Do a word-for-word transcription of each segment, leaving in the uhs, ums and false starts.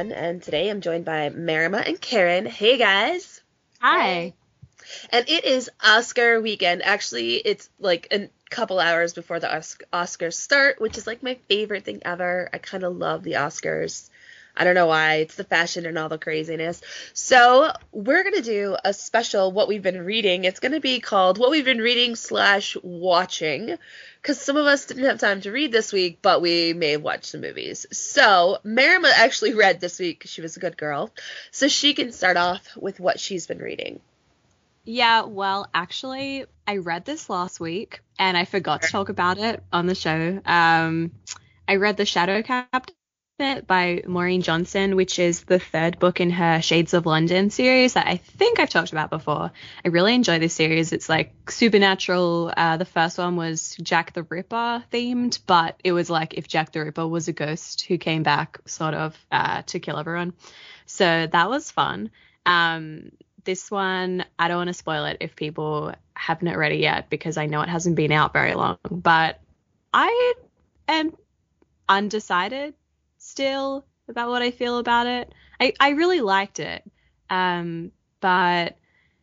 Jen, and today I'm joined by Marima and Karen. Hey, guys. Hi. And it is Oscar weekend. Actually, it's like a couple hours before the Os- Oscars start, which is like my favorite thing ever. I kind of love the Oscars. I don't know why. It's the fashion and all the craziness. So we're going to do a special What We've Been Reading. It's going to be called What We've Been Reading slash Watching, because some of us didn't have time to read this week, but we may have watched some movies. So Marima actually read this week because she was a good girl. So she can start off with what she's been reading. Yeah, well, actually, I read this last week and I forgot to talk about it on the show. Um, I read The Shadow Cabinet by Maureen Johnson, which is the third book in her Shades of London series that I think I've talked about before. I really enjoy this series. It's like supernatural. Uh, the first one was Jack the Ripper themed, but it was like if Jack the Ripper was a ghost who came back sort of uh, to kill everyone. So that was fun. Um, this one, I don't want to spoil it if people haven't read it yet because I know it hasn't been out very long, but I am undecided still about what I feel about it. I, I really liked it, um, but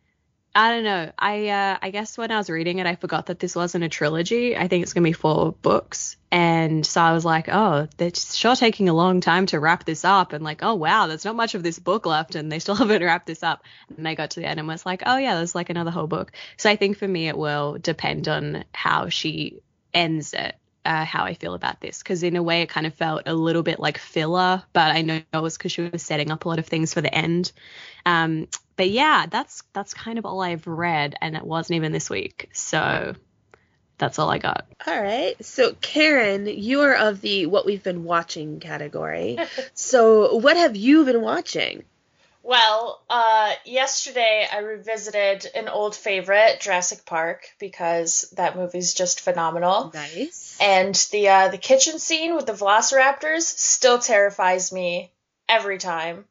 I don't know. I uh, I guess when I was reading it, I forgot that this wasn't a trilogy. I think it's going to be four books. And so I was like, oh, they're sure taking a long time to wrap this up. And like, oh, wow, there's not much of this book left and they still haven't wrapped this up. And I got to the end and was like, oh, yeah, there's like another whole book. So I think for me, it will depend on how she ends it. Uh, how I feel about this, because in a way it kind of felt a little bit like filler, but I know it was because she was setting up a lot of things for the end. Um, but yeah, that's that's kind of all I've read, and it wasn't even this week, so that's all I got. All right. So Karen, you are of the What We've Been Watching category. So what have you been watching? Well, uh, yesterday I revisited an old favorite, Jurassic Park, because that movie's just phenomenal. Nice. And the uh, the kitchen scene with the velociraptors still terrifies me every time.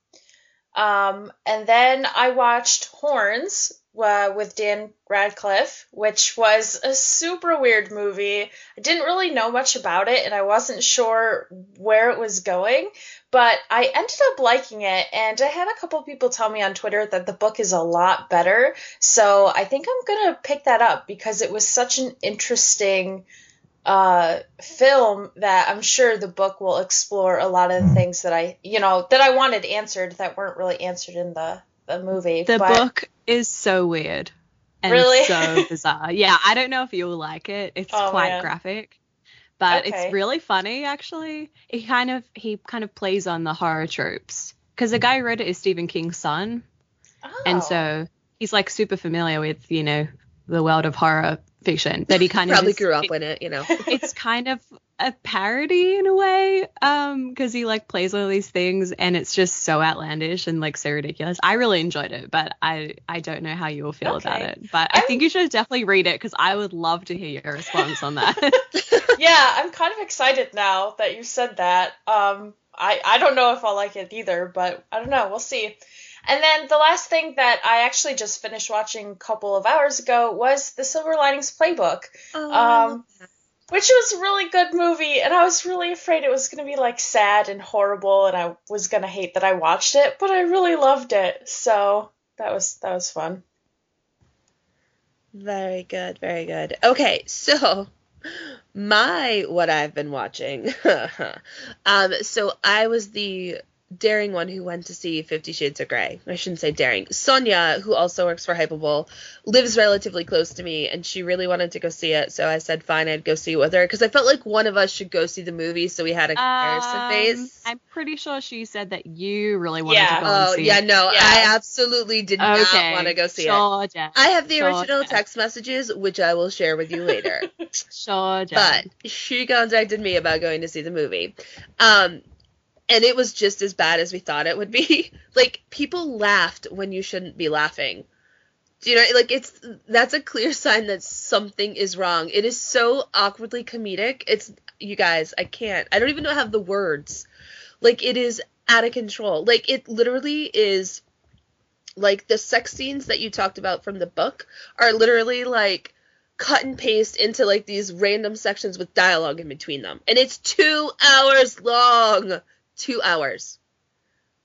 Um, and then I watched Horns uh, with Dan Radcliffe, which was a super weird movie. I didn't really know much about it, and I wasn't sure where it was going, but I ended up liking it, and I had a couple people tell me on Twitter that the book is a lot better, so I think I'm gonna pick that up because it was such an interesting uh film that I'm sure the book will explore a lot of the things that I you know that I wanted answered that weren't really answered in the the movie. The but... book is so weird and really? so bizarre. Yeah, I don't know if you'll like it. It's oh, quite man. graphic, but okay. it's really funny actually. He kind of he kind of plays on the horror tropes because the guy who wrote it is Stephen King's son. Oh. And so he's like super familiar with, you know, the world of horror fiction, but he kind of probably just, grew up it, in it, you know. It's kind of a parody in a way, um, because he like plays all these things and it's just so outlandish and like so ridiculous. I really enjoyed it, but I I don't know how you will feel okay. about it. But I I'm, think you should definitely read it because I would love to hear your response on that. Yeah, I'm kind of excited now that you said that. Um, I I don't know if I'll like it either, but I don't know. We'll see. And then the last thing that I actually just finished watching a couple of hours ago was The Silver Linings Playbook, Oh, um, which was a really good movie, and I was really afraid it was going to be, like, sad and horrible, and I was going to hate that I watched it, but I really loved it, so that was that was fun. Very good, very good. Okay, so my what I've been watching. um, so I was the daring one who went to see Fifty Shades of Grey. I shouldn't say daring. Sonia, who also works for Hypable, lives relatively close to me, and she really wanted to go see it, so I said fine, I'd go see it with her, because I felt like one of us should go see the movie, so we had a comparison um, base. I'm pretty sure she said that you really wanted yeah. to go oh, and see yeah, it. no, Yeah. I absolutely did Okay. not want to go see sure, it. Jen. I have the Sure, original Jen. text messages, which I will share with you later. Sure, Jen. But she contacted me about going to see the movie. Um, and it was just as bad as we thought it would be. Like, people laughed when you shouldn't be laughing. Do you know, like, it's, that's a clear sign that something is wrong. It is so awkwardly comedic. It's, you guys, I can't, I don't even know how to have the words. Like, it is out of control. Like, it literally is, like, the sex scenes that you talked about from the book are literally, like, cut and paste into, like, these random sections with dialogue in between them. And it's two hours long. Two hours.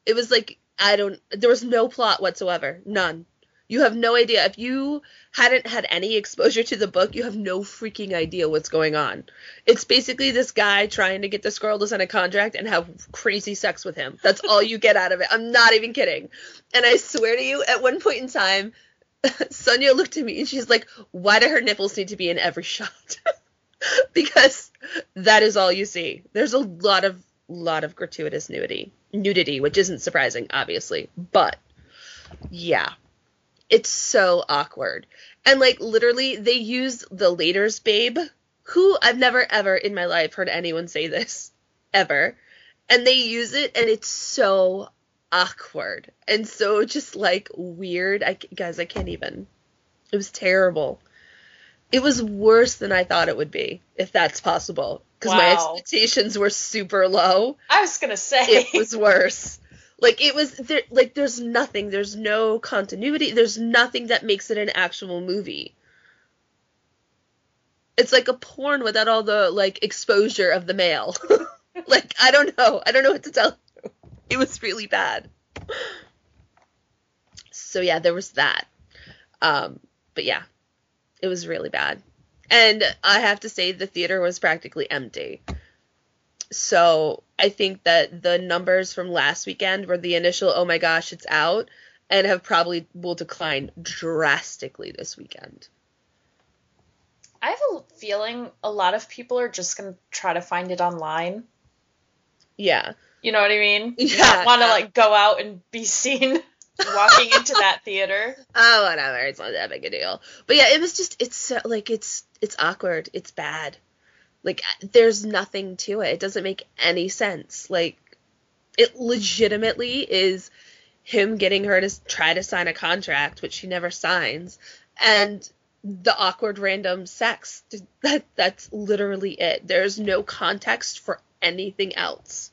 It was like, I don't, there was no plot whatsoever. None. You have no idea. If you hadn't had any exposure to the book, you have no freaking idea what's going on. It's basically this guy trying to get this girl to sign a contract and have crazy sex with him. That's all you get out of it. I'm not even kidding. And I swear to you, at one point in time, Sonia looked at me and she's like, why do her nipples need to be in every shot? Because that is all you see. There's a lot of, lot of gratuitous nudity, nudity, which isn't surprising, obviously. But, yeah. It's so awkward. And, like, literally, they use the Later's babe, who I've never, ever in my life heard anyone say this, ever. And they use it, and it's so awkward. And so just, like, weird. I, guys, I can't even. It was terrible. It was worse than I thought it would be, if that's possible. Because wow. my expectations were super low. I was going to say. It was worse. Like, it was, there, like, there's nothing, there's no continuity, there's nothing that makes it an actual movie. It's like a porn without all the, like, exposure of the male. Like, I don't know, I don't know what to tell you. It was really bad. So, yeah, there was that. Um, but, yeah, it was really bad. And I have to say, the theater was practically empty. So I think that the numbers from last weekend were the initial, oh my gosh, it's out, and have probably will decline drastically this weekend. I have a feeling a lot of people are just going to try to find it online. Yeah. You know what I mean? Yeah. You don't want to, like, go out and be seen walking into that theater. Oh, whatever. It's not that big a deal. But yeah, it was just, it's so, like, it's, it's awkward. It's bad. Like, there's nothing to it. It doesn't make any sense. Like, it legitimately is him getting her to try to sign a contract, which she never signs, and the awkward random sex. That That's literally it. There's no context for anything else.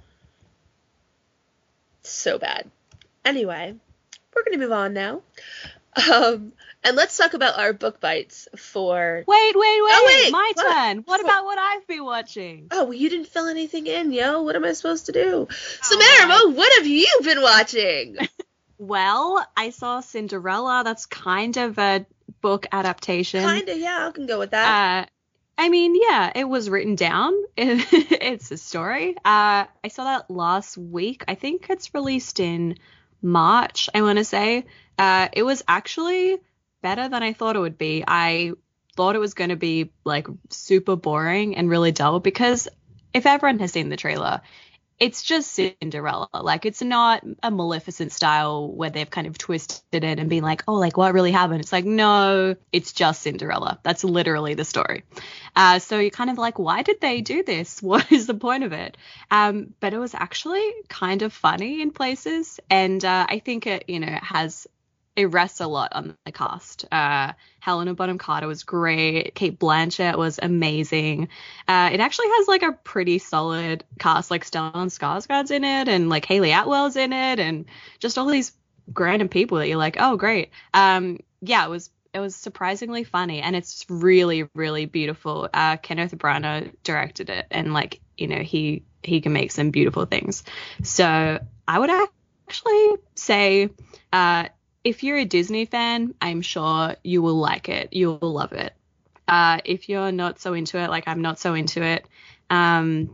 So bad. Anyway, we're going to move on now. Um, and let's talk about our book bites for... Wait, wait, wait. Oh, wait. My What? turn. What about what I've been watching? Oh, well, you didn't fill anything in, yo. What am I supposed to do? Oh, Samara, what have you been watching? Well, I saw Cinderella. That's kind of a book adaptation. Kinda, yeah, I can go with that. Uh, I mean, yeah, it was written down. It's a story. Uh, I saw that last week. I think it's released in March, I want to say. Uh, it was actually better than I thought it would be. I thought it was going to be, like, super boring and really dull because if everyone has seen the trailer, it's just Cinderella. Like, it's not a Maleficent style where they've kind of twisted it and been like, oh, like, what really happened? It's like, no, it's just Cinderella. That's literally the story. Uh, so you're kind of like, why did they do this? What is the point of it? Um, but it was actually kind of funny in places. And uh, I think it, you know, it has... it rests a lot on the cast. Uh, Helena Bonham Carter was great. Kate Blanchett was amazing. Uh, it actually has, like, a pretty solid cast. Like, Stellan Skarsgård's in it, and, like, Hayley Atwell's in it, and just all these random people that you're like, oh, great. Um, yeah, it was it was surprisingly funny, and it's really, really beautiful. Uh, Kenneth Branagh directed it, and, like, you know, he he can make some beautiful things. So I would actually say... Uh, if you're a Disney fan, I'm sure you will like it. You will love it. Uh, if you're not so into it, like I'm not so into it, um,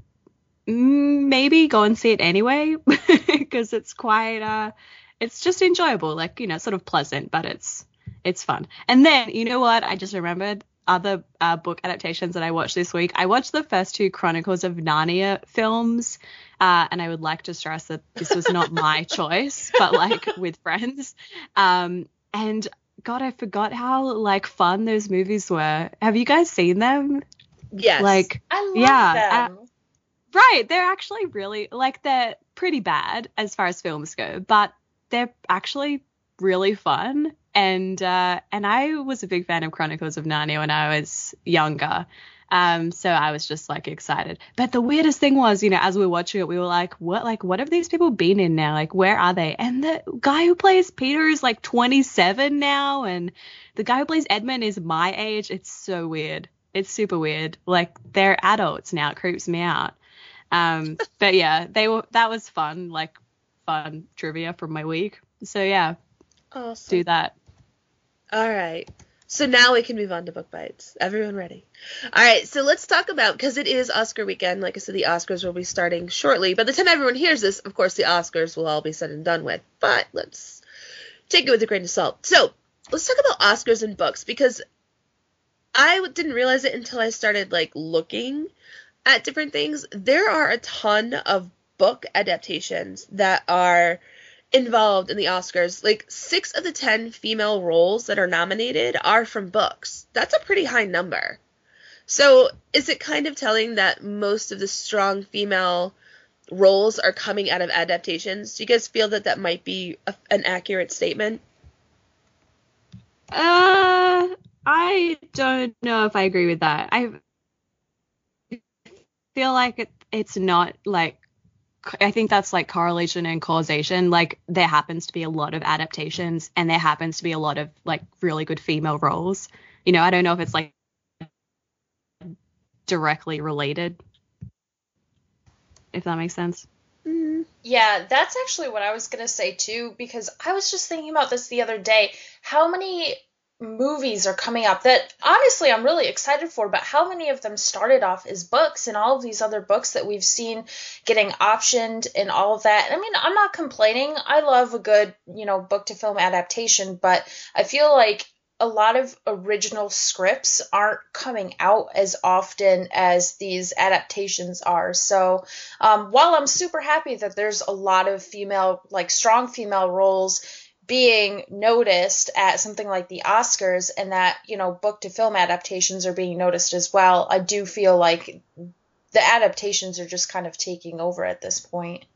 maybe go and see it anyway because it's quite, uh, it's just enjoyable, like, you know, sort of pleasant, but it's it's fun. And then, you know what? I just remembered other uh, book adaptations that I watched this week. I watched the first two Chronicles of Narnia films. Uh, and I would like to stress that this was not my choice, but, like, with friends. Um, and God, I forgot how, like, fun those movies were. Have you guys seen them? Yes. Like, I love yeah, them. Uh, right. They're actually really, like, they're pretty bad as far as films go, but they're actually really fun. And uh, and I was a big fan of Chronicles of Narnia when I was younger. Um, so I was just, like, excited. But the weirdest thing was, you know, as we were watching it, we were like, what, like, what have these people been in now? Like, where are they? And the guy who plays Peter is, like, twenty-seven now. And the guy who plays Edmund is my age. It's so weird. It's super weird. Like, they're adults now. It creeps me out. Um, but yeah, they were, that was fun. Like, fun trivia from my week. So yeah, Awesome. do that. All right. So now we can move on to book bites. Everyone ready? All right. So let's talk about, because it is Oscar weekend. Like I said, the Oscars will be starting shortly. By the time everyone hears this, of course, the Oscars will all be said and done with. But let's take it with a grain of salt. So let's talk about Oscars and books, because I didn't realize it until I started like looking at different things. There are a ton of book adaptations that are involved in the Oscars. Like six of the ten female roles that are nominated are from books. That's a pretty high number. So is it kind of telling that most of the strong female roles are coming out of adaptations? Do you guys feel that that might be a, an accurate statement? Uh, I don't know if I agree with that. I feel like it, it's not like, I think that's like correlation and causation. Like there happens to be a lot of adaptations and there happens to be a lot of like really good female roles. You know, I don't know if it's like directly related, if that makes sense. Mm-hmm. Yeah, that's actually what I was going to say too, because I was just thinking about this the other day. How many movies are coming up that honestly I'm really excited for, but how many of them started off as books, and all of these other books that we've seen getting optioned and all of that? I mean, I'm not complaining. I love a good, you know, book to film adaptation, but I feel like a lot of original scripts aren't coming out as often as these adaptations are. So um, while I'm super happy that there's a lot of female, like strong female roles being noticed at something like the Oscars, and that, you know, book to film adaptations are being noticed as well, I do feel like the adaptations are just kind of taking over at this point.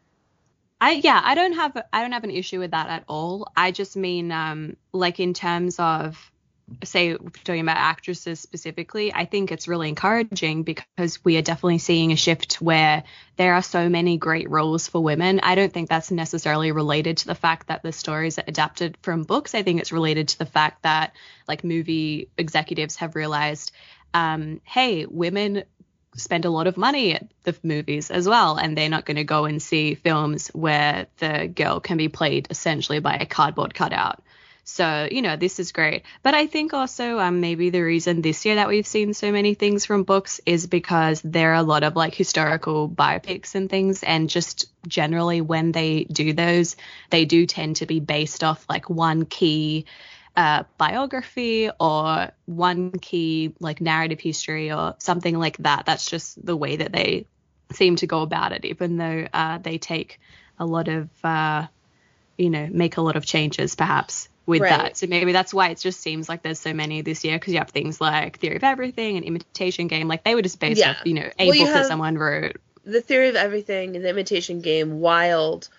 I yeah, I don't have I don't have an issue with that at all. I just mean um like in terms of, say, talking about actresses specifically, I think it's really encouraging because we are definitely seeing a shift where there are so many great roles for women. I don't think that's necessarily related to the fact that the stories are adapted from books. I think it's related to the fact that like movie executives have realized, um, hey, women spend a lot of money at the movies as well, and they're not going to go and see films where the girl can be played essentially by a cardboard cutout. So, you know, this is great. But I think also um, maybe the reason this year that we've seen so many things from books is because there are a lot of like historical biopics and things. And just generally when they do those, they do tend to be based off like one key uh, biography or one key like narrative history or something like that. That's just the way that they seem to go about it, even though uh, they take a lot of, uh, you know, make a lot of changes perhaps with Right. that. So maybe that's why it just seems like there's so many this year, because you have things like Theory of Everything and Imitation Game. Like they were just based Yeah. off, you know, a Well, you book that have- someone wrote. The Theory of Everything and The Imitation Game, Wild,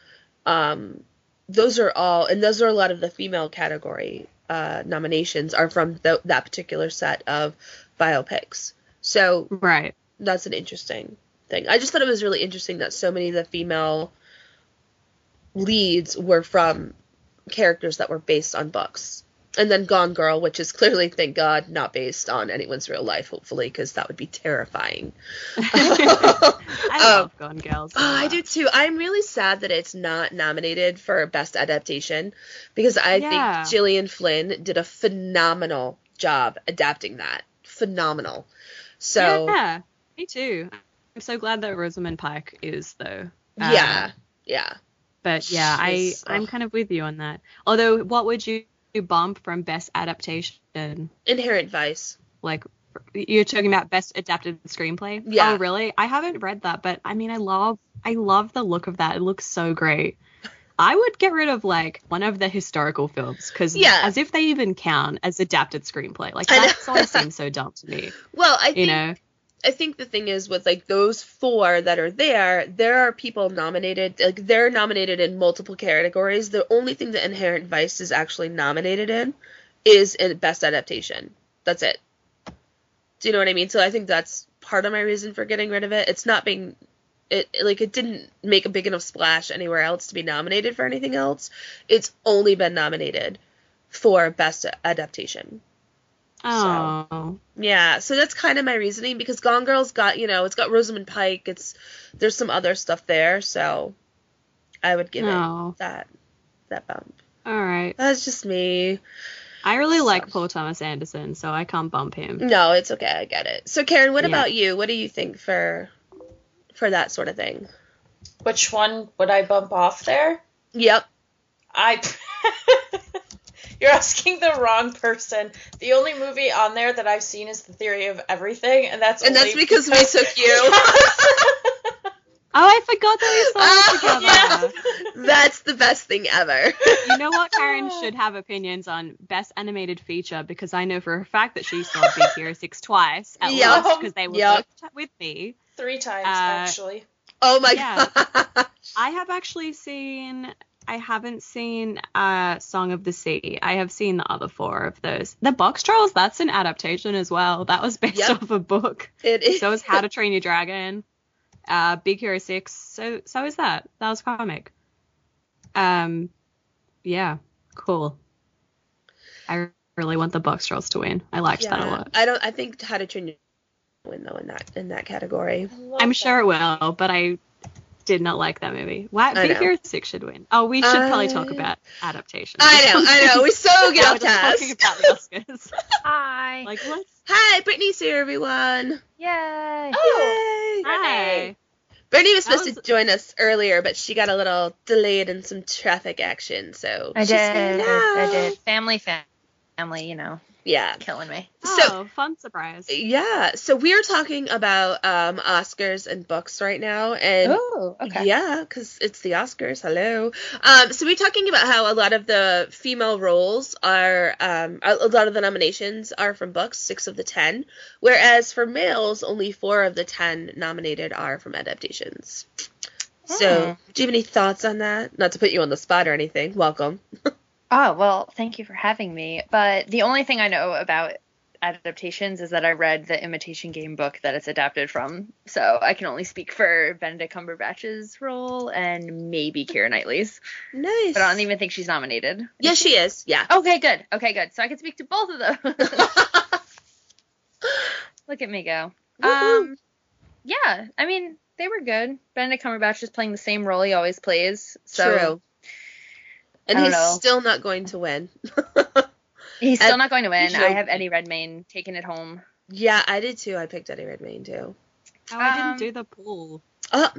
um, those are all, and those are a lot of the female category uh, nominations are from th- that particular set of biopics. So Right. that's an interesting thing. I just thought it was really interesting that so many of the female leads were from characters that were based on books. And then Gone Girl, which is clearly, thank God, not based on anyone's real life, hopefully, because that would be terrifying. I Um, love Gone Girls. Oh, I do too. I'm really sad that it's not nominated for Best Adaptation, because I Yeah. think Gillian Flynn did a phenomenal job adapting that. Phenomenal. So, Yeah, me too. I'm so glad that Rosamund Pike is, though. Um, yeah, yeah. But yeah, I, She's- I'm ugh. kind of with you on that. Although, what would you bump from Best Adaptation? Inherent Vice. Like, you're talking about Best Adapted Screenplay? Yeah. Oh, really? I haven't read that, but I mean, I love, I love the look of that. It looks so great. I would get rid of like one of the historical films, because Yeah. as if they even count as adapted screenplay. Like I know. that's always seems so dumb to me. Well, I You think know? I think the thing is with like those four that are there, there are people nominated, like they're nominated in multiple categories. The only thing that Inherent Vice is actually nominated in is in Best Adaptation. That's it. Do you know what I mean? So I think that's part of my reason for getting rid of it. It's not being, it like it didn't make a big enough splash anywhere else to be nominated for anything else. It's only been nominated for Best Adaptation. Oh. Yeah, so that's kind of my reasoning, because Gone Girl's got, you know, it's got Rosamund Pike, it's, there's some other stuff there, so I would give No. it that that bump. All right. That's just me. I really So- like Paul Thomas Anderson, so I can't bump him. No, it's okay. I get it. So, Karen, what Yeah. about you? What do you think for for that sort of thing? Which one would I bump off there? Yep. I. You're asking the wrong person. The only movie on there that I've seen is The Theory of Everything, and that's And only that's because we took you. Oh, I forgot that we saw it together. That's the best thing ever. You know what? Karen should have opinions on Best Animated Feature because I know for a fact that she saw Big Hero six twice at Yep. least because they were Yep. both with me. Three times, Uh, actually. Oh my Yeah. god. I have actually seen. I haven't seen uh, Song of the Sea. I have seen the other four of those. The Box Trolls, that's an adaptation as well. That was based Yep. off a book. It is. So is How to Train Your Dragon. Uh, Big Hero six. So so is that. That was a comic. Um, yeah, cool. I really want the Box Trolls to win. I liked that a lot. I don't. I think How to Train Your Dragon win though in that in that category. I love I'm that. sure it will, but I did not like that movie. Why I Big know. Hero six should win. Oh, we should probably talk I- about adaptations. I know. I know. We so get Now off we're just talking task. about the Oscars. Hi. Like, let's. Hi, Brittany's here, everyone. Yay. Oh, Yay! Hi. Brittany was That supposed to was- join us earlier, but she got a little delayed in some traffic action, so I she's did. here now. I did. Family, fam- family, you know, Yeah. killing me. So- Oh, fun surprise. Yeah. So we're talking about um Oscars and books right now, and Oh, okay. yeah, because it's the Oscars. Hello. Um, so we're talking about how a lot of the female roles are, um, a a lot of the nominations are from books, six of the ten, whereas for males, only four of the ten nominated are from adaptations. So, Hmm. do you have any thoughts on that? Not to put you on the spot or anything. Welcome. Oh, well, thank you for having me. But the only thing I know about adaptations is that I read the Imitation Game book that it's adapted from. So I can only speak for Benedict Cumberbatch's role and maybe Keira Knightley's. Nice. But I don't even think she's nominated. Yes, she is. Yeah. Okay, good. Okay, good. So I can speak to both of those. Look at me go. Woohoo. Um, yeah, I mean, they were good. Benedict Cumberbatch is playing the same role he always plays. So True. And I he's don't know. still not going to win. he's still I- not going to win. Sure. I have Eddie Redmayne taking it home. Yeah, I did too. I picked Eddie Redmayne too. Oh, I Um, didn't do the poll. Oh,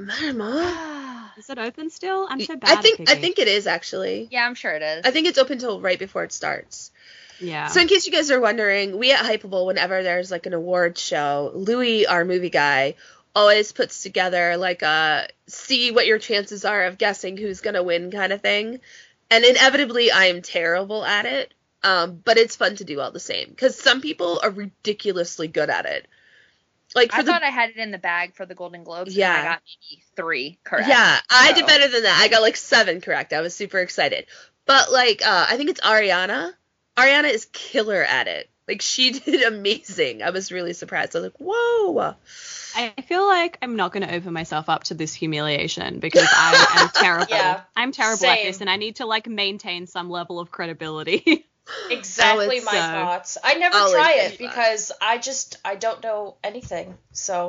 Mama. Is it open still? I'm so bad I think at I picking. think it is actually. Yeah, I'm sure it is. I think it's open till right before it starts. Yeah. So in case you guys are wondering, we at Hypeable, whenever there's like an award show, Louis, our movie guy, always puts together like a see what your chances are of guessing who's gonna win kind of thing. And inevitably, I am terrible at it. Um, but it's fun to do all the same because some people are ridiculously good at it. Like for I the thought I had it in the bag for the Golden Globes. Yeah. And I got maybe three correct. Yeah, I did So- better than that. I got like seven correct. I was super excited. But like, uh, I think it's Ariana. Ariana is killer at it. Like she did amazing. I was really surprised. I was like, whoa. I feel like I'm not going to open myself up to this humiliation because I am terrible. Yeah, I'm terrible at same. this, and I need to like maintain some level of credibility. Exactly it's my so- thoughts. I never I'll try leave it it. because I just I don't know anything. So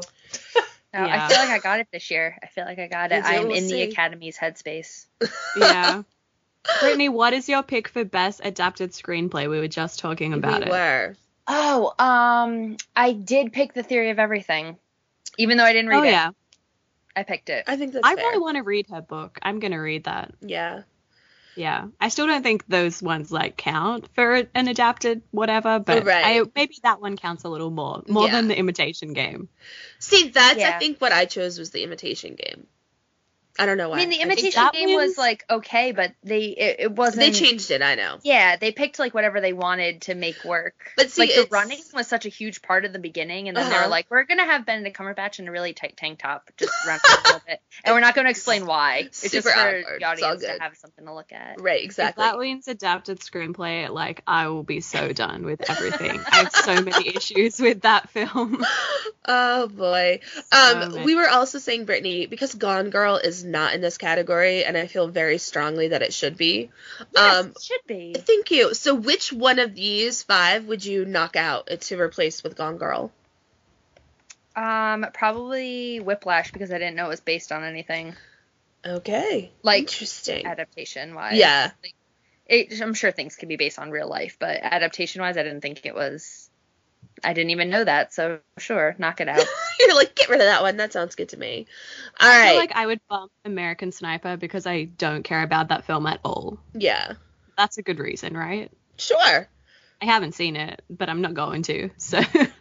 No, Yeah. I feel like I got it this year. I feel like I got You it. do, I'm we'll in see. the Academy's headspace. Yeah. Brittany, what is your pick for best adapted screenplay? We were just talking about we it. were. Oh, um, I did pick The Theory of Everything. Even though I didn't read Oh it, yeah. I picked it. I think that's I fair. really want to read her book. I'm going to read that. Yeah. Yeah. I still don't think those ones like count for an adapted whatever, but Right. I, maybe that one counts a little more, more Yeah. than The Imitation Game. See, that's I Yeah. think what I chose was the Imitation Game. I don't know why. I mean, The think Imitation that Game wins. was like okay, but they it, it wasn't. they changed it. I know. Yeah, they picked like whatever they wanted to make work. But see, like the it's- running was such a huge part of the beginning, and then they Uh-huh. were like, "We're gonna have Benedict Cumberbatch in a really tight tank top, just run a little bit, and we're not gonna explain why. It's just Super for awkward. the It's all audience to good. have something to look at." Right. Exactly. If that wins adapted screenplay, like I will be so done with everything. I have so many issues with that film. Oh boy. So Um, many. we were also saying, Brittany, because Gone Girl is not in this category, and I feel very strongly that it should be. Yes, Um, it should be. thank you. So, which one of these five would you knock out to replace with Gone Girl? Um, probably Whiplash because I didn't know it was based on anything. Okay. Like, interesting. adaptation wise. Yeah. Like, it, I'm sure things can be based on real life, but adaptation wise, I didn't think it was. I didn't even know that, so sure, knock it out. You're like, get rid of that one. That sounds good to me. All I right. feel like I would bump American Sniper because I don't care about that film at all. Yeah. That's a good reason, right? Sure. I haven't seen it, but I'm not going to, so.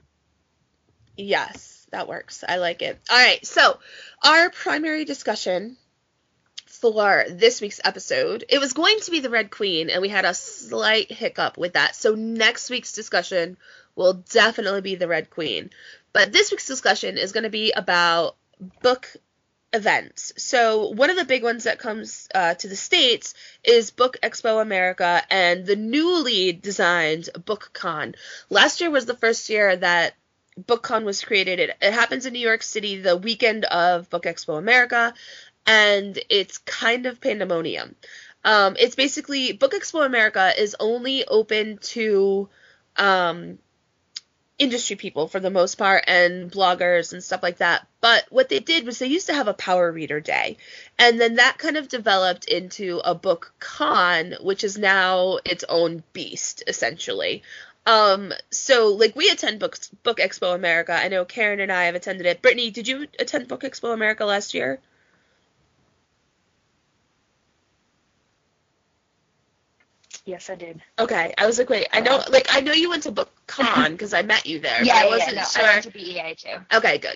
Yes, that works. I like it. All right. So, our primary discussion for this week's episode, it was going to be the Red Queen, and we had a slight hiccup with that. So, next week's discussion will definitely be the Red Queen. But this week's discussion is going to be about book events. So one of the big ones that comes uh, to the States is Book Expo America and the newly designed BookCon. Last year was the first year that BookCon was created. It, it happens in New York City the weekend of Book Expo America, and it's kind of pandemonium. Um, it's basically, Book Expo America is only open to um, industry people for the most part, and bloggers and stuff like that. But what they did was they used to have a power reader day, and then that kind of developed into a book con, which is now its own beast, essentially. Um, so like we attend Book, Book Expo America. I know Karen and I have attended it. Brittany, did you attend Book Expo America last year? Yes, I did. Okay, I was like, wait, I know, like, I know you went to BookCon because I met you there. Yeah, but I yeah, wasn't yeah, no, sure. I went to B E A too. Okay, good.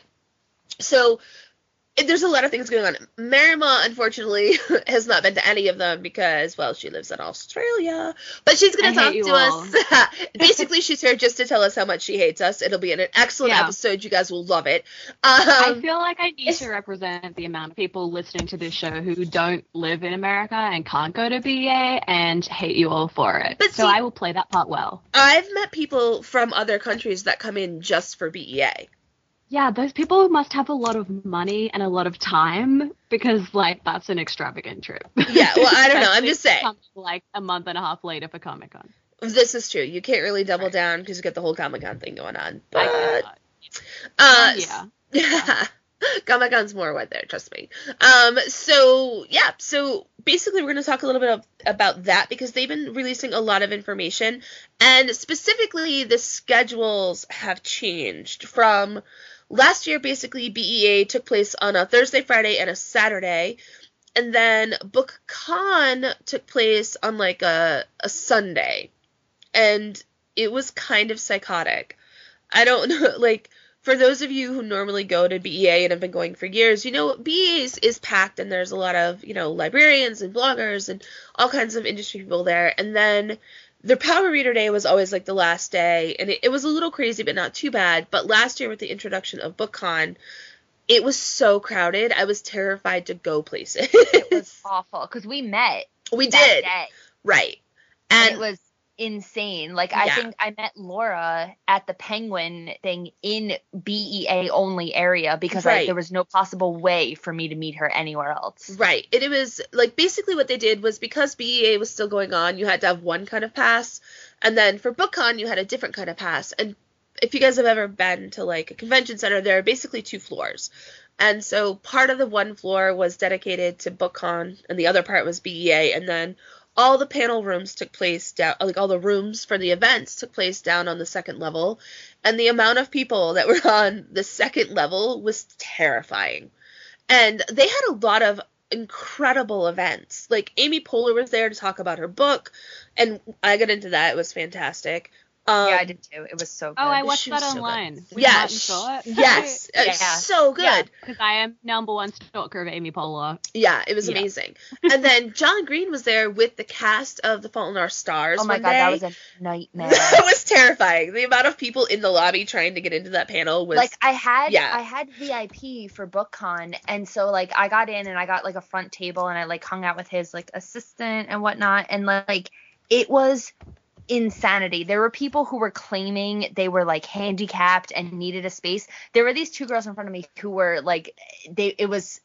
So, it, there's a lot of things going on. Marima, unfortunately, has not been to any of them because, well, she lives in Australia. But she's going to I talk hate to you all. us. Basically, she's here just to tell us how much she hates us. It'll be an excellent Yeah. episode. You guys will love it. I Um, feel like I need it's- to represent the amount of people listening to this show who don't live in America and can't go to B E A and hate you all for it. But so see- I will play that part well. I've met people from other countries that come in just for B E A. Yeah, those people must have a lot of money and a lot of time because, like, that's an extravagant trip. Yeah, well, I don't know. I'm Especially just saying. coming, like, a month and a half later for Comic Con. This is true. You can't really double Right. down because you get the whole Comic-Con thing going on. I But, get that. uh, yeah. yeah. Comic-Con's more what there, trust me. Um, so, yeah, so basically we're going to talk a little bit of, about that because they've been releasing a lot of information, and specifically the schedules have changed from last year. Basically, B E A took place on a Thursday, Friday, and a Saturday, and then BookCon took place on like a, a Sunday, and it was kind of psychotic. I don't know, like, for those of you who normally go to B E A and have been going for years, you know, B E A is, is packed, and there's a lot of, you know, librarians and bloggers and all kinds of industry people there. And then their Power Reader Day was always like the last day, and it, it was a little crazy, but not too bad. But last year with the introduction of BookCon, it was so crowded, I was terrified to go places. It was awful because we met we that did. day, Right. and And it was insane. Like, I Yeah. think I met Laura at the Penguin thing in B E A only area because I, Right. there was no possible way for me to meet her anywhere else. Right. And it was like basically what they did was because B E A was still going on, you had to have one kind of pass. And then for BookCon, you had a different kind of pass. And if you guys have ever been to like a convention center, there are basically two floors. And so part of the one floor was dedicated to BookCon and the other part was B E A. And then all the panel rooms took place down, like all the rooms for the events took place down on the second level. And the amount of people that were on the second level was terrifying. And they had a lot of incredible events. Like Amy Poehler was there to talk about her book, and I got into that. It was fantastic. Um, Yeah, I did too. It was so good. Oh, I watched she that was so good. online. With Yeah, Martin sh- Short. yes, Yeah. it's so good. Yeah. Because I am number one stalker of Amy Poehler. Yeah, it was Yeah. amazing. And then John Green was there with the cast of The Fault in Our Stars. Oh my one god, day. that was a nightmare. That was terrifying. The amount of people in the lobby trying to get into that panel was Like, I had yeah. I had V I P for BookCon, and so like I got in and I got like a front table and I like hung out with his like assistant and whatnot, and like it was insanity. There were people who were claiming they were like handicapped and needed a space. There were these two girls in front of me who were like they it was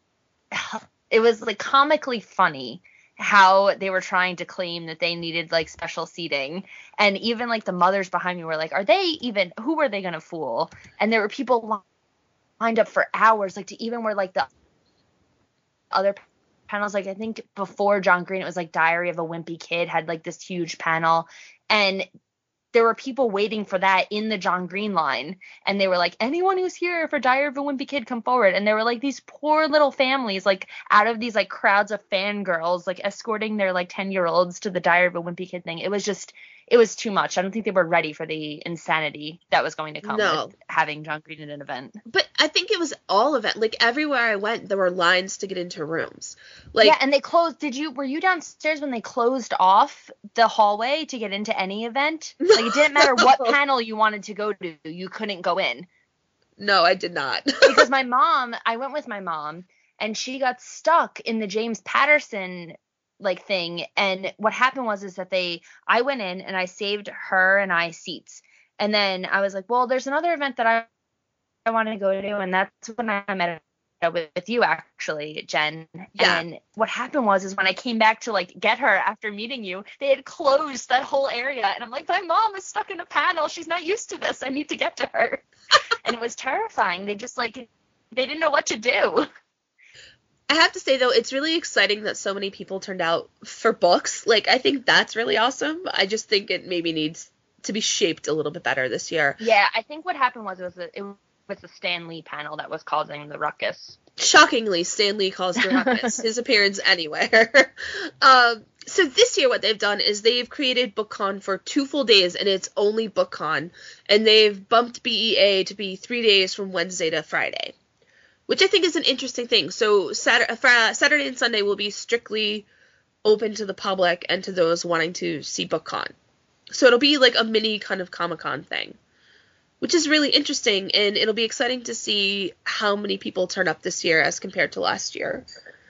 it was like comically funny how they were trying to claim that they needed like special seating, and even like the mothers behind me were like, are they even, who were they gonna fool? And there were people li- lined up for hours, like to even where like the other panels. Like, I think before John Green, it was like Diary of a Wimpy Kid had like this huge panel. And there were people waiting for that in the John Green line. And they were like, anyone who's here for Diary of a Wimpy Kid, come forward. And there were like these poor little families, like out of these like crowds of fangirls, like escorting their like ten year olds to the Diary of a Wimpy Kid thing. It was just, it was too much. I don't think they were ready for the insanity that was going to come No. with having John Green at an event. But I think it was all of it. Like, everywhere I went, there were lines to get into rooms. Like, Yeah, and they closed. Did you, were you downstairs when they closed off the hallway to get into any event? Like, it didn't matter what panel you wanted to go to, you couldn't go in. no, I did not. Because my mom, I went with my mom, and she got stuck in the James Patterson like thing. And what happened was is that they, I went in and I saved her and I seats. And then I was like, well, there's another event that I, I want to go to, and that's when I met with, with you actually, Jen. Yeah. And what happened was is when I came back to like get her after meeting you, they had closed that whole area. And I'm like, my mom is stuck in a panel. She's not used to this. I need to get to her. And it was terrifying. They just like, they didn't know what to do. I have to say, though, it's really exciting that so many people turned out for books. Like, I think that's really awesome. I just think it maybe needs to be shaped a little bit better this year. Yeah, I think what happened was it was a, it was the Stan Lee panel that was causing the ruckus. Shockingly, Stan Lee caused a ruckus. His appearance anywhere. um, so this year what they've done is they've created BookCon for two full days, and it's only BookCon. And they've bumped B E A to be three days from Wednesday to Friday, which I think is an interesting thing. So Saturday, Saturday and Sunday will be strictly open to the public and to those wanting to see BookCon. So it'll be like a mini kind of Comic-Con thing, which is really interesting, and it'll be exciting to see how many people turn up this year as compared to last year.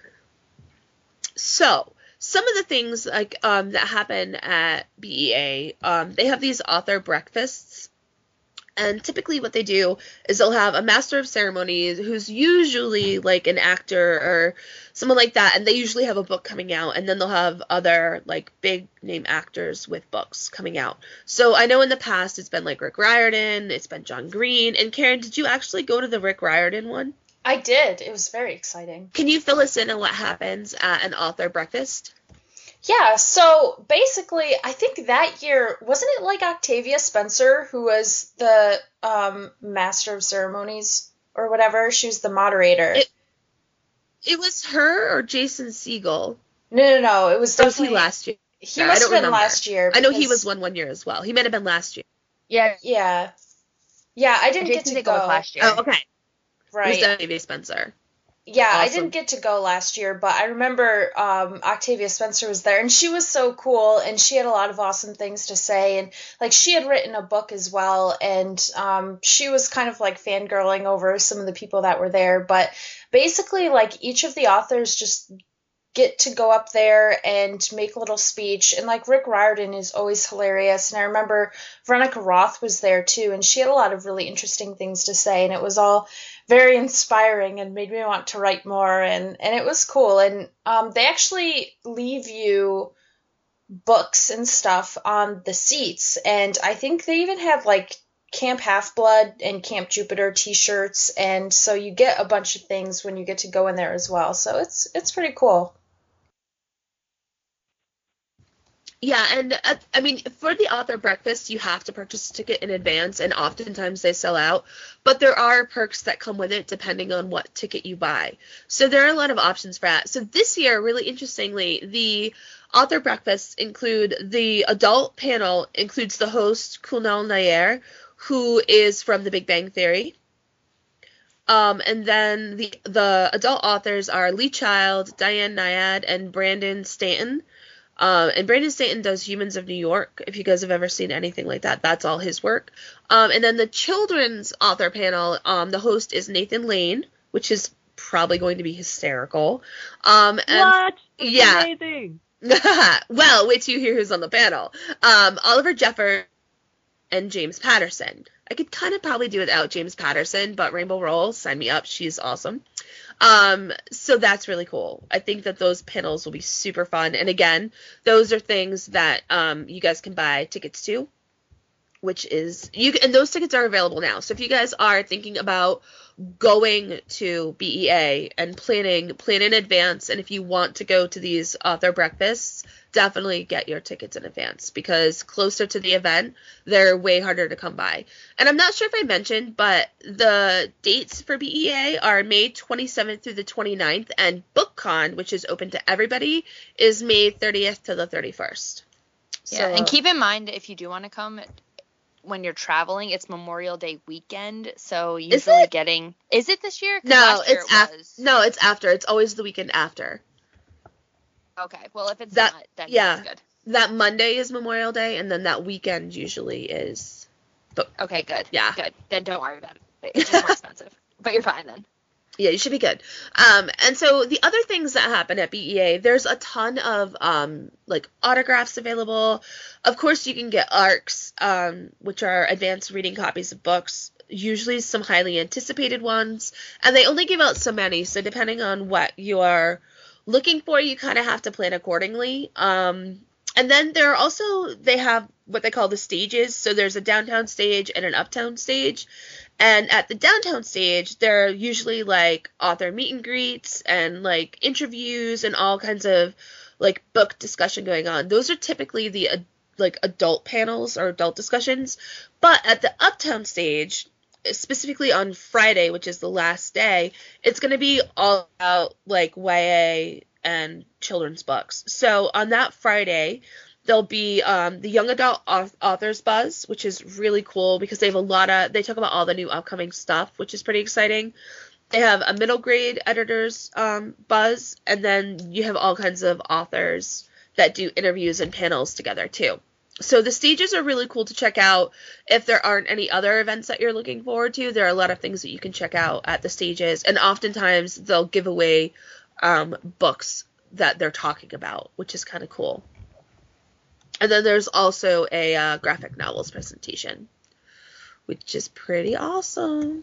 So some of the things like um, that happen at B E A, um, they have these author breakfasts. And typically what they do is they'll have a master of ceremonies who's usually like an actor or someone like that, and they usually have a book coming out, and then they'll have other like big name actors with books coming out. So I know in the past it's been like Rick Riordan, it's been John Green, and Karen, did you actually go to the Rick Riordan one? I did. It was very exciting. Can you fill us in on what happens at an author breakfast? Yeah, so basically, I think that year, wasn't it like Octavia Spencer, who was the um, master of ceremonies or whatever? She was the moderator. It, it was her or Jason Segel. No, no, no. It was Or was definitely he last year? He I must don't have been remember. last year. I know he because- was one one year as well. He might have been last year. Yeah, Yeah. Yeah, I didn't Jason get to Segel was go. last year. Oh, okay. It was Right. Octavia Spencer. Yeah, I Awesome. didn't get to go last year, but I remember um, Octavia Spencer was there, and she was so cool, and she had a lot of awesome things to say, and like she had written a book as well, and um, she was kind of like fangirling over some of the people that were there, but basically like each of the authors just get to go up there and make a little speech, and like Rick Riordan is always hilarious, and I remember Veronica Roth was there too, and she had a lot of really interesting things to say, and it was all very inspiring and made me want to write more, and, and it was cool. And um, they actually leave you books and stuff on the seats, and I think they even have like Camp Half-Blood and Camp Jupiter t-shirts, and so you get a bunch of things when you get to go in there as well, so it's it's pretty cool. Yeah, and uh, I mean, for the author breakfast, you have to purchase a ticket in advance, and oftentimes they sell out. But there are perks that come with it depending on what ticket you buy. So there are a lot of options for that. So this year, really interestingly, the author breakfasts include the adult panel includes the host Kunal Nair, who is from The Big Bang Theory. Um, and then the the adult authors are Lee Child, Diane Nyad, and Brandon Stanton. Um, and Brandon Stanton does Humans of New York. If you guys have ever seen anything like that, that's all his work. Um, and then the children's author panel, um, the host is Nathan Lane, which is probably going to be hysterical. Um, and What? That's yeah. amazing. Well, wait till you hear who's on the panel. Um, Oliver Jeffers and James Patterson. I could kind of probably do without James Patterson, but Rainbow Rowell, sign me up. She's awesome. Um, so that's really cool. I think that those panels will be super fun. And again, those are things that um, you guys can buy tickets to. which is you and those tickets are available now. So if you guys are thinking about going to B E A and planning plan in advance, and if you want to go to these author breakfasts, definitely get your tickets in advance, because closer to the event they're way harder to come by. And I'm not sure if I mentioned, but the dates for B E A are May twenty-seventh through the twenty-ninth, and BookCon, which is open to everybody, is May thirtieth to the thirty-first. Yeah, So, and keep in mind, if you do want to come, when you're traveling, it's Memorial Day weekend, so usually it? getting is it this year? 'Cause no, last year it's it after. was. No, it's after. It's always the weekend after. Okay, well if it's That- not, then yeah. it's good. That Monday is Memorial Day, and then that weekend usually is. Okay, good. Yeah. Good. Then don't worry about it. It's just more expensive, but you're fine then. Yeah, you should be good. Um, and so the other things that happen at B E A, there's a ton of um, like autographs available. Of course, you can get A R Cs, um, which are advanced reading copies of books, usually some highly anticipated ones, and they only give out so many. So depending on what you are looking for, you kind of have to plan accordingly. Um, and then there are also, they have what they call the stages. So there's a downtown stage and an uptown stage. And at the downtown stage, there are usually like author meet and greets and like interviews and all kinds of like book discussion going on. Those are typically the uh, like adult panels or adult discussions. But at the uptown stage, specifically on Friday, which is the last day, it's going to be all about like Y A and children's books. So on that Friday, there'll be um, the Young Adult Authors Buzz, which is really cool because they have a lot of, they talk about all the new upcoming stuff, which is pretty exciting. They have a middle grade editors um, buzz, and then you have all kinds of authors that do interviews and panels together too. So the stages are really cool to check out. If there aren't any other events that you're looking forward to, there are a lot of things that you can check out at the stages, and oftentimes they'll give away um, books that they're talking about, which is kind of cool. And then there's also a uh, graphic novels presentation, which is pretty awesome.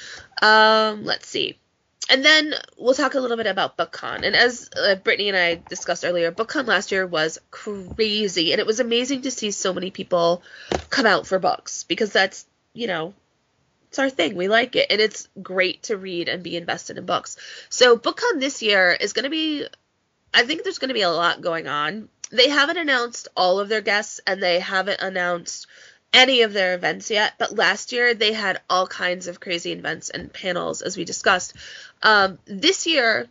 Um, let's see. And then we'll talk a little bit about BookCon. And as uh, Brittany and I discussed earlier, BookCon last year was crazy. And it was amazing to see so many people come out for books, because that's, you know, it's our thing. We like it. And it's great to read and be invested in books. So BookCon this year is going to be, I think there's going to be a lot going on. They haven't announced all of their guests, and they haven't announced any of their events yet, but last year they had all kinds of crazy events and panels, as we discussed. Um, this year,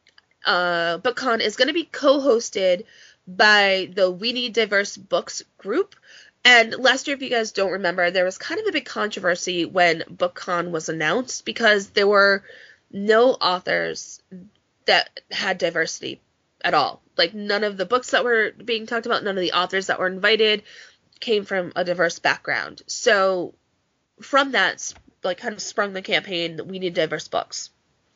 uh, BookCon is going to be co-hosted by the We Need Diverse Books group. And last year, if you guys don't remember, there was kind of a big controversy when BookCon was announced, because there were no authors that had diversity at all. Like, none of the books that were being talked about, none of the authors that were invited came from a diverse background. So from that, like, kind of sprung the campaign that We Need Diverse Books.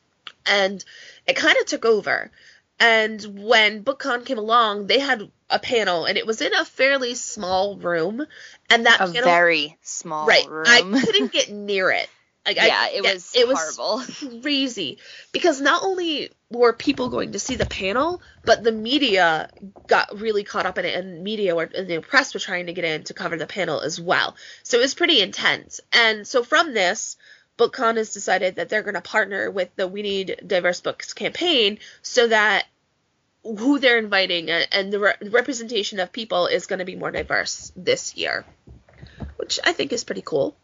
And it kind of took over. And when BookCon came along, they had a panel, and it was in a fairly small room. And that a panel, very small right, room. I couldn't get near it. Like, yeah, I, it yeah, was it horrible. was crazy, because not only were people going to see the panel, but the media got really caught up in it, and media were, and the press were trying to get in to cover the panel as well. So it was pretty intense. And so from this, BookCon has decided that they're going to partner with the We Need Diverse Books campaign, so that who they're inviting and the re- representation of people is going to be more diverse this year, which I think is pretty cool.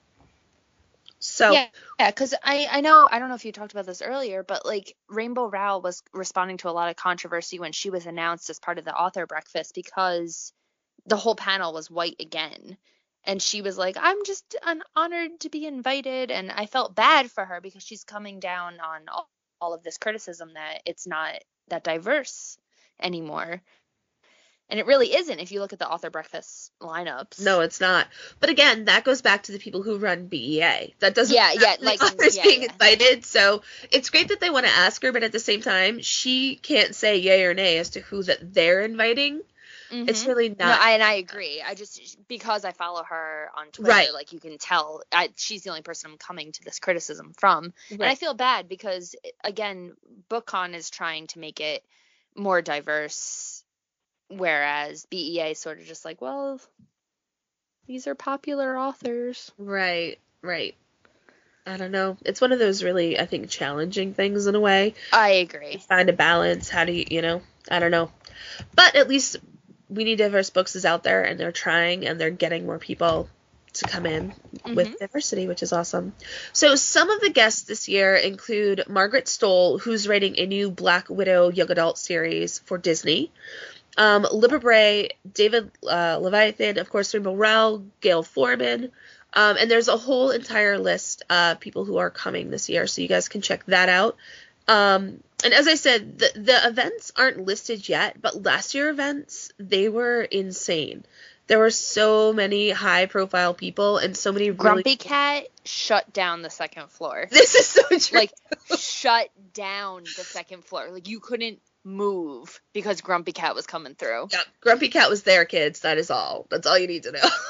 So yeah, yeah, because I, I know, I don't know if you talked about this earlier, but like Rainbow Rowell was responding to a lot of controversy when she was announced as part of the author breakfast, because the whole panel was white again. And she was like, I'm just un- honored to be invited. And I felt bad for her, because she's coming down on all, all of this criticism that it's not that diverse anymore. And it really isn't if you look at the author breakfast lineups. No, it's not. But again, that goes back to the people who run B E A. That doesn't yeah, yeah, like authors yeah, being yeah. invited. So it's great that they want to ask her, but at the same time, she can't say yay or nay as to who that they're inviting. Mm-hmm. It's really not. No, I, and I agree. I just, because I follow her on Twitter, right. like you can tell, I, she's the only person I'm coming to this criticism from. Right. And I feel bad because, again, BookCon is trying to make it more diverse, whereas B E A is sort of just like, well, these are popular authors. Right, right. I don't know. It's one of those really, I think, challenging things in a way. I agree. Find a balance. How do you, you know, I don't know. But at least We Need Diverse Books is out there, and they're trying, and they're getting more people to come in mm-hmm. with diversity, which is awesome. So some of the guests this year include Margaret Stoll, who's writing a new Black Widow young adult series for Disney. Um, Libba Bray, David uh, Leviathan, of course, Rainbow Rowell, Gail Foreman. Um, and there's a whole entire list of people who are coming this year, so you guys can check that out. Um, and as I said, the, the events aren't listed yet, but last year events, they were insane. There were so many high-profile people and so many really... Grumpy Cat shut down the second floor. This is so true. Like, shut down the second floor. Like, you couldn't move because Grumpy Cat was coming through. Yeah, Grumpy Cat was there, kids. That is all. That's all you need to know.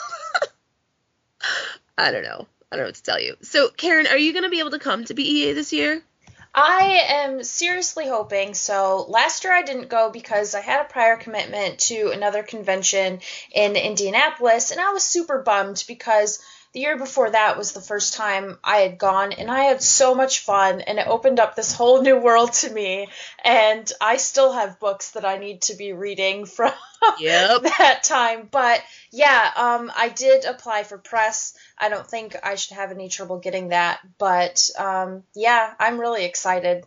I don't know. I don't know what to tell you. So, Karen, are you going to be able to come to B E A this year? I am seriously hoping so. Last year I didn't go because I had a prior commitment to another convention in Indianapolis, and I was super bummed because the year before that was the first time I had gone, and I had so much fun, and it opened up this whole new world to me, and I still have books that I need to be reading from yep. that time. But yeah, um, I did apply for press. I don't think I should have any trouble getting that, but um, yeah, I'm really excited.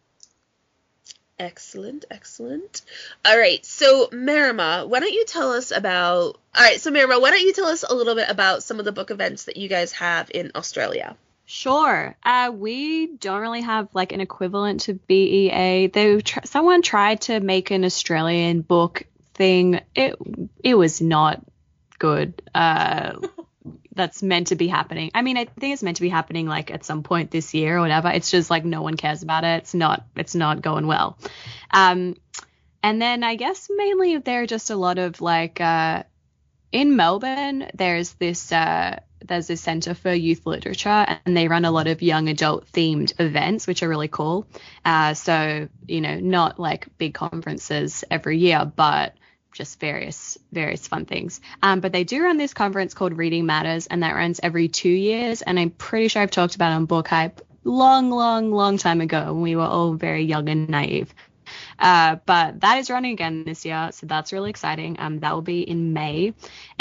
Excellent, excellent. All right, so Marima, why don't you tell us about... All right, so Marima, why don't you tell us a little bit about some of the book events that you guys have in Australia? Sure. Uh, we don't really have like an equivalent to B E A. They tr- someone tried to make an Australian book thing. It it was not good. Uh, that's meant to be happening. I mean, I think it's meant to be happening like at some point this year or whatever. It's just like no one cares about it. It's not it's not going well. Um, and then I guess mainly there are just a lot of like uh, in Melbourne, there's this uh, there's this Centre for Youth Literature, and they run a lot of young adult themed events, which are really cool. Uh, so, you know, not like big conferences every year, but just various various fun things. Um, but they do run this conference called Reading Matters, and that runs every two years. And I'm pretty sure I've talked about it on Book Hype long, long, long time ago when we were all very young and naive. Uh, but that is running again this year, so that's really exciting. Um, that will be in May.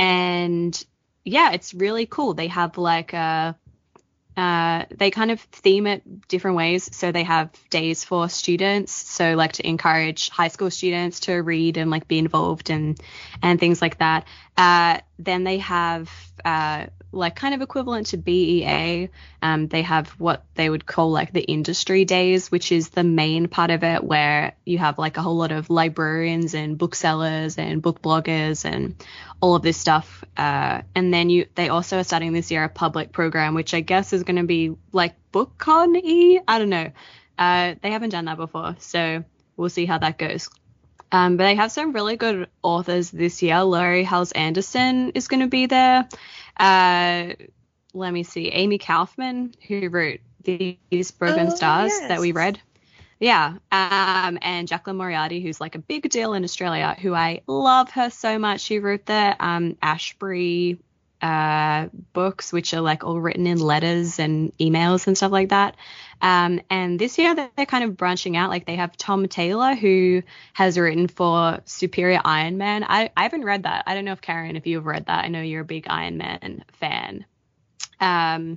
And yeah, it's really cool. They have like a Uh, they kind of theme it different ways. So they have days for students, so like to encourage high school students to read and like be involved and and things like that. Uh, then they have uh, like kind of equivalent to B E A. Um, they have what they would call like the industry days, which is the main part of it, where you have like a whole lot of librarians and booksellers and book bloggers and all of this stuff. Uh, and then you, they also are starting this year a public program, which I guess is going to be like BookCon-y. I don't know. Uh, they haven't done that before, so we'll see how that goes. Um, but they have some really good authors this year. Laurie Halse Anderson is going to be there. Uh, let me see. Amy Kaufman, who wrote These Broken oh, Stars yes. that we read. Yeah. Um, and Jacqueline Moriarty, who's like a big deal in Australia, who I love her so much. She wrote the um, Ashbury uh, books, which are like all written in letters and emails and stuff like that. Um, and this year they're kind of branching out. Like they have Tom Taylor, who has written for Superior Iron Man. I, I haven't read that. I don't know if Karen, if you've read that. I know you're a big Iron Man fan. Um,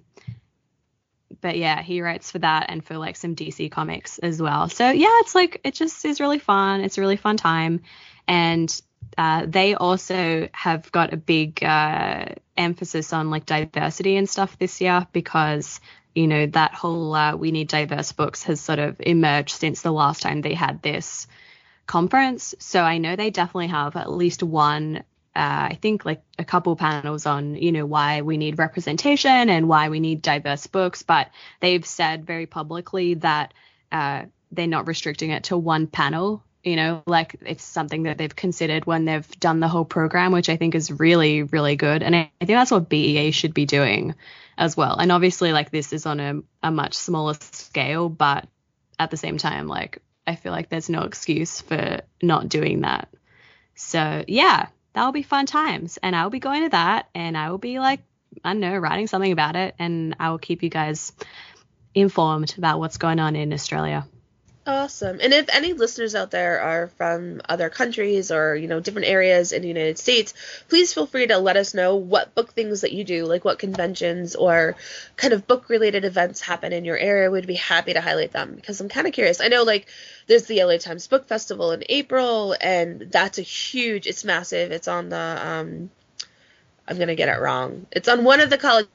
but yeah, he writes for that and for like some D C comics as well. So yeah, it's like, it just is really fun. It's a really fun time. And uh, they also have got a big uh, emphasis on like diversity and stuff this year, because you know, that whole uh, We Need Diverse Books has sort of emerged since the last time they had this conference. So I know they definitely have at least one, uh, I think like a couple panels on, you know, why we need representation and why we need diverse books. But they've said very publicly that uh, they're not restricting it to one panel. You know, like it's something that they've considered when they've done the whole program, which I think is really, really good. And I, I think that's what B E A should be doing as well. And obviously, like, this is on a, a much smaller scale, but at the same time, like, I feel like there's no excuse for not doing that. So, yeah, that will be fun times. And I will be going to that, and I will be like, I don't know, writing something about it, and I will keep you guys informed about what's going on in Australia. Awesome. And if any listeners out there are from other countries or, you know, different areas in the United States, please feel free to let us know what book things that you do, like what conventions or kind of book-related events happen in your area. We'd be happy to highlight them because I'm kind of curious. I know, like, there's the L A Times Book Festival in April, and that's a huge, it's massive. It's on the, um, I'm going to get it wrong. It's on one of the college,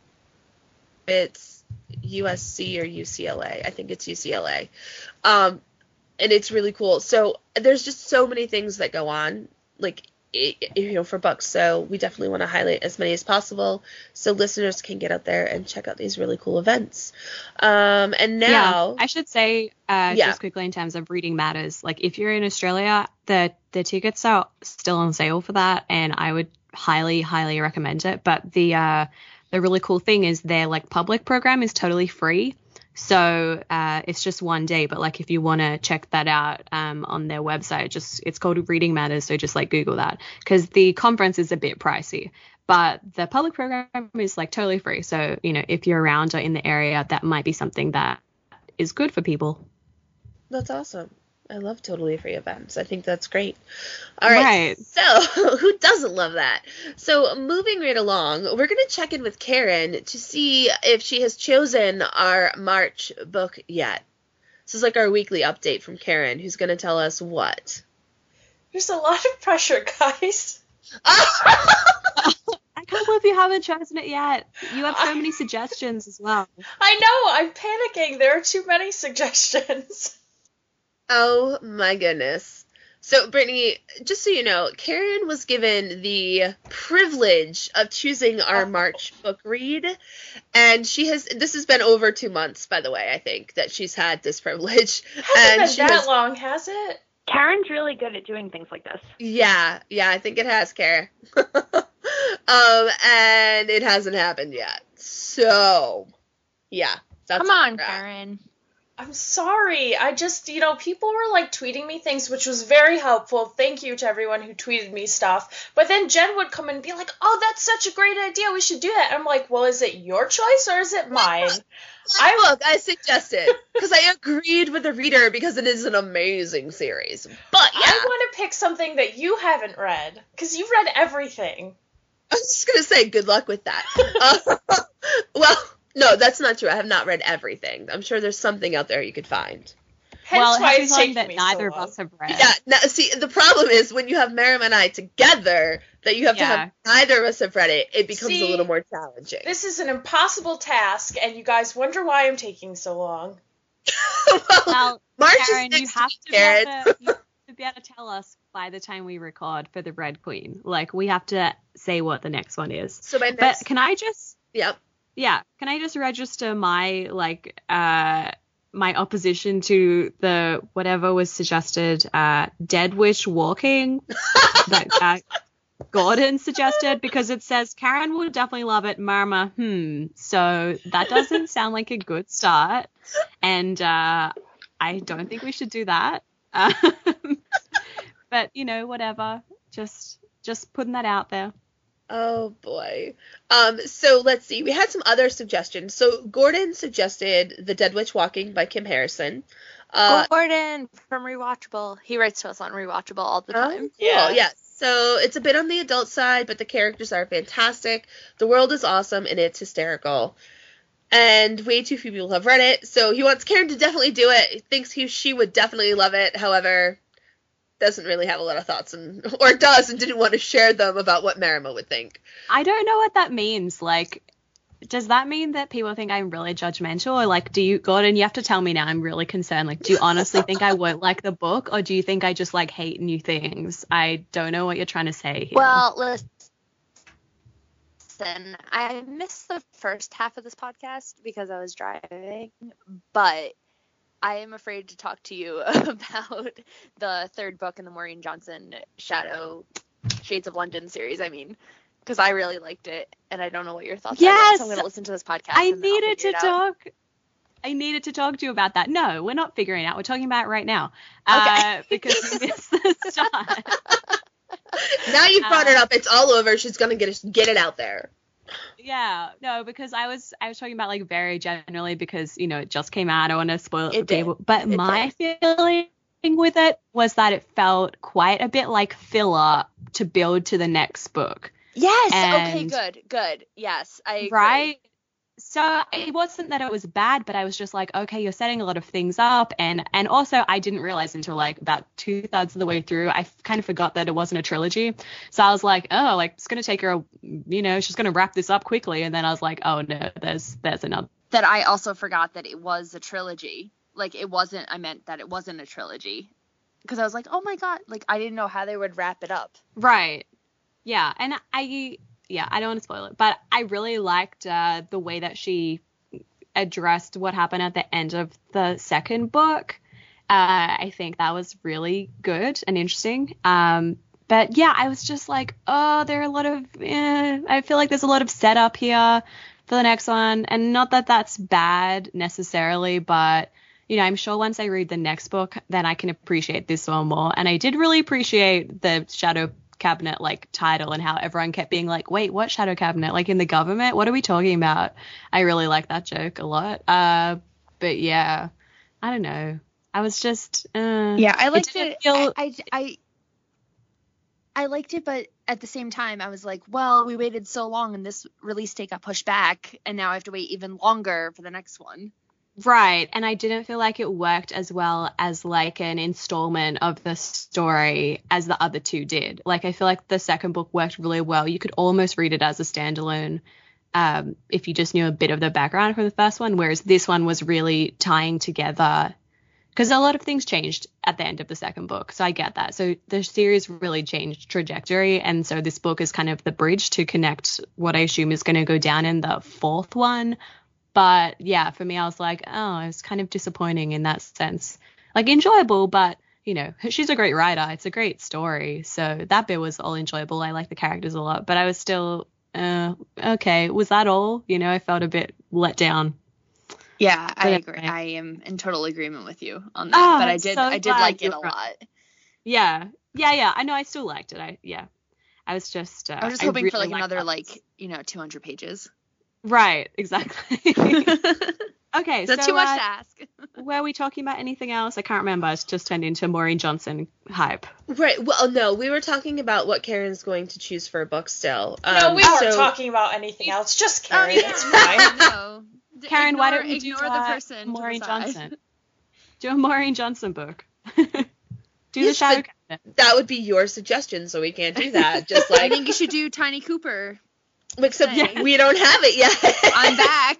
it's U S C or U C L A. I think it's U C L A. Um, and it's really cool. So there's just so many things that go on, like, it, you know, for books. So we definitely want to highlight as many as possible so listeners can get out there and check out these really cool events. Um, and now yeah, I should say uh, yeah. just quickly in terms of Reading Matters, like if you're in Australia, the the tickets are still on sale for that, and I would highly, highly recommend it. But the uh, the really cool thing is their like public program is totally free. So uh, it's just one day, but like if you want to check that out um, on their website, just it's called Reading Matters. So just like Google that, because the conference is a bit pricey, but the public program is like totally free. So, you know, if you're around or in the area, that might be something that is good for people. That's awesome. I love totally free events. I think that's great. All right. right. So who doesn't love that? So moving right along, we're going to check in with Karen to see if she has chosen our March book yet. This is like our weekly update from Karen, who's going to tell us what. There's a lot of pressure, guys. I can't believe you haven't chosen it yet. You have so many suggestions as well. I know. I'm panicking. There are too many suggestions. Oh my goodness. So, Brittany, just so you know, Karen was given the privilege of choosing our March book read, and she has, this has been over two months, by the way, I think, that she's had this privilege. Hasn't and been she that has, long, has it? Karen's really good at doing things like this. Yeah, yeah, I think it has, Karen. um, and it hasn't happened yet. So, yeah. That's Come on, Karen. I'm sorry. I just, you know, people were like tweeting me things, which was very helpful. Thank you to everyone who tweeted me stuff. But then Jen would come and be like, oh, that's such a great idea. We should do that. And I'm like, well, is it your choice or is it mine? I look, I suggested because I agreed with the reader because it is an amazing series. But yeah. I want to pick something that you haven't read because you've read everything. I was just going to say good luck with that. uh, well, no, that's not true. I have not read everything. I'm sure there's something out there you could find. Hence well, why it it's has taken that me neither so of us have read. Yeah, now, see, the problem is when you have Miriam and I together, that you have Yeah. to have neither of us have read it, it becomes See, a little more challenging. This is an impossible task, and you guys wonder why I'm taking so long. well, Well, March Karen, is you next have week, to Karen. be able to, you have to be able to tell us by the time we record for the Red Queen. Like, we have to say what the next one is. So my But next, can I just, yep. yeah, can I just register my, like, uh, my opposition to the, whatever was suggested, uh, Dead Wish Walking that uh, Gordon suggested, because it says Karen would definitely love it, Marma, hmm. So that doesn't sound like a good start. And, uh, I don't think we should do that. Um, but, you know, whatever. Just just putting that out there. Oh boy. Um, so let's see. We had some other suggestions. So Gordon suggested The Dead Witch Walking by Kim Harrison. Uh, Gordon from Rewatchable. He writes to us on Rewatchable all the oh, time. cool. Yeah. Yeah. So it's a bit on the adult side, but the characters are fantastic. The world is awesome, and it's hysterical. And way too few people have read it, so he wants Karen to definitely do it. He thinks he, she would definitely love it. However, doesn't really have a lot of thoughts, and or does, and didn't want to share them about what Marima would think. I don't know what that means. Like, does that mean that people think I'm really judgmental? Or, like, do you, Gordon, you have to tell me now. I'm really concerned. Like, do you honestly think I won't like the book, or do you think I just, like, hate new things? I don't know what you're trying to say here. Well, listen, I missed the first half of this podcast because I was driving, but I am afraid to talk to you about the third book in the Maureen Johnson Shadow Shades of London series. I mean, because I really liked it, and I don't know what your thoughts are. Yes! So I'm going to listen to this podcast. I and then I'll needed to figure it out. talk. I needed to talk to you about that. No, we're not figuring it out. We're talking about it right now. Okay. Uh, because we missed the start. Now you've brought Uh, it up. It's all over. She's gonna get it, get it out there. Yeah, no, because I was I was talking about like very generally because you know it just came out. I don't want to spoil it, It for did. people, but It my feeling with it was that it felt quite a bit like filler to build to the next book, Yes. okay. And- Good. Good. Yes. I agree. right? So it wasn't that it was bad, but I was just like, okay, you're setting a lot of things up, and and also I didn't realize until like about two thirds of the way through, I f- kind of forgot that it wasn't a trilogy. So I was like, oh, like it's gonna take her, a, you know, she's gonna wrap this up quickly, and then I was like, oh no, there's there's another. That I also forgot that it was a trilogy. Like it wasn't. I meant that it wasn't a trilogy. Because I was like, oh my god, like I didn't know how they would wrap it up. Right. Yeah, and I yeah, I don't want to spoil it, but I really liked uh, the way that she addressed what happened at the end of the second book. Uh, I think that was really good and interesting. Um, but yeah, I was just like, oh, there are a lot of, eh, I feel like there's a lot of setup here for the next one. And not that that's bad necessarily, but, you know, I'm sure once I read the next book, then I can appreciate this one more. And I did really appreciate the Shadow Cabinet like title and how everyone kept being like, wait, what Shadow Cabinet? Like in the government? What are we talking about? I really like that joke a lot. Uh, but yeah, I don't know. I was just uh, Yeah, I liked didn't it. feel- I, I, I, I liked it, but at the same time, I was like, well, we waited so long, and this release date got pushed back, and now I have to wait even longer for the next one. Right, and I didn't feel like it worked as well as like an installment of the story as the other two did. Like I feel like the second book worked really well. You could almost read it as a standalone um, if you just knew a bit of the background from the first one, whereas this one was really tying together because a lot of things changed at the end of the second book. So I get that. So the series really changed trajectory, and so this book is kind of the bridge to connect what I assume is going to go down in the fourth one. But yeah, for me, I was like, oh, it was kind of disappointing in that sense. Like enjoyable, but you know, she's a great writer. It's a great story. So that bit was all enjoyable. I like the characters a lot, but I was still, uh, okay, was that all? You know, I felt a bit let down. Yeah, I But agree. anyway. I am in total agreement with you on that. Oh, but I I'm did, so I did glad like it you're a right. lot. Yeah, yeah, yeah. I know. I still liked it. I yeah, I was just. Uh, I was just hoping for really like liked another that. like you know two hundred pages. Right, exactly. Okay, Is that so too much uh, to ask? were we talking about anything else? I can't remember. It's just turned into Maureen Johnson hype. Right. Well, no, we were talking about what Karen's going to choose for a book still. No, Um, we weren't so- talking about anything else. Just Karen. Oh, yeah. It's fine. No. D- Karen, ignore, why don't we do ignore uh, the person to Maureen the side. Johnson? Do a Maureen Johnson book. Do the Yes, Shadow but- Cabinet. That would be your suggestion, so we can't do that. Just I like, think you should do Tiny Cooper. except Yeah. we don't have it yet. I'm back,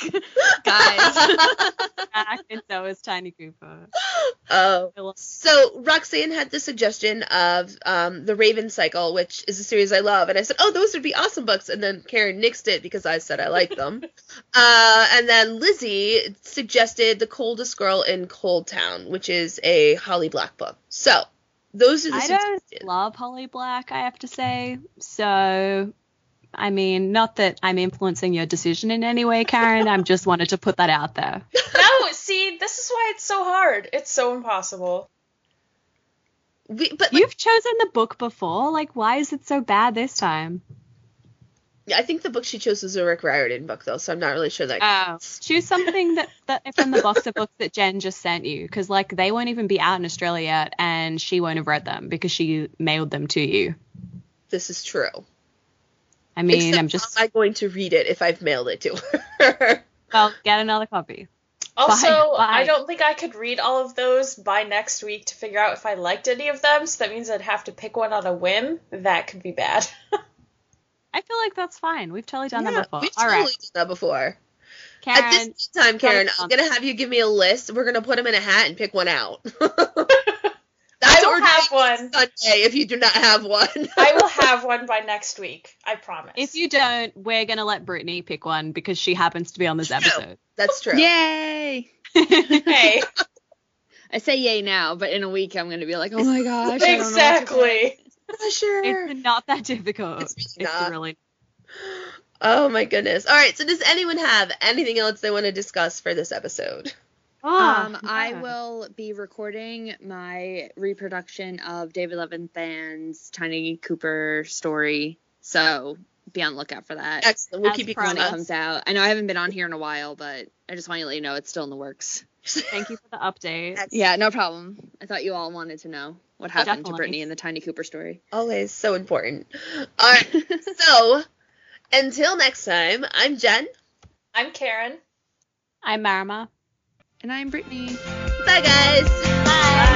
guys. Back, and so is Tiny Cooper. Oh. So Roxanne had the suggestion of um, the Raven Cycle, which is a series I love, and I said, "Oh, those would be awesome books." And then Karen nixed it because I said I like them. uh, and then Lizzie suggested The Coldest Girl in Cold Town, which is a Holly Black book. So those are the I don't suggestions. love Holly Black, I have to say. So, I mean, not that I'm influencing your decision in any way, Karen. I just wanted to put that out there. No, see, this is why it's so hard. It's so impossible. We, but like, You've chosen the book before. Like, why is it so bad this time? I think the book she chose was a Rick Riordan book, though, so I'm not really sure that. Oh, choose something that, that from the box of books that Jen just sent you, because like they won't even be out in Australia yet, and she won't have read them because she mailed them to you. This is true. I mean, Except I'm just how am I going to read it if I've mailed it to her? well, get another copy. Also, Bye. I don't think I could read all of those by next week to figure out if I liked any of them, so that means I'd have to pick one on a whim. That could be bad. I feel like that's fine. We've totally done Yeah, that before. we've All totally right, done that before. Karen. At this time, Karen, Tell I'm us gonna have you give me a list. We're gonna put them in a hat and pick one out. That's I what will we're have doing one. Sunday if you do not have one. I will have one by next week. I promise. If you don't, we're gonna let Brittany pick one because she happens to be on this True. episode. That's true. Yay! Hey, I say yay now, but in a week I'm gonna be like, oh my gosh, I don't know what to exactly. Sure. It's not that difficult. It's It's, really not. really Oh my goodness. All right. So does anyone have anything else they want to discuss for this episode? Oh, um, I yeah. will be recording my reproduction of David Levinthan's Tiny Cooper story, so be on the lookout for that Excellent. We'll As keep you when it promised. comes out. I know I haven't been on here in a while, but I just want to let you know it's still in the works. Thank you for the update. Excellent. Yeah, no problem. I thought you all wanted to know what happened to Definitely. Brittany in the Tiny Cooper story. Always so important. All right. So, until next time, I'm Jen. I'm Karen. I'm Marama. And I'm Brittany. Bye, guys. Bye.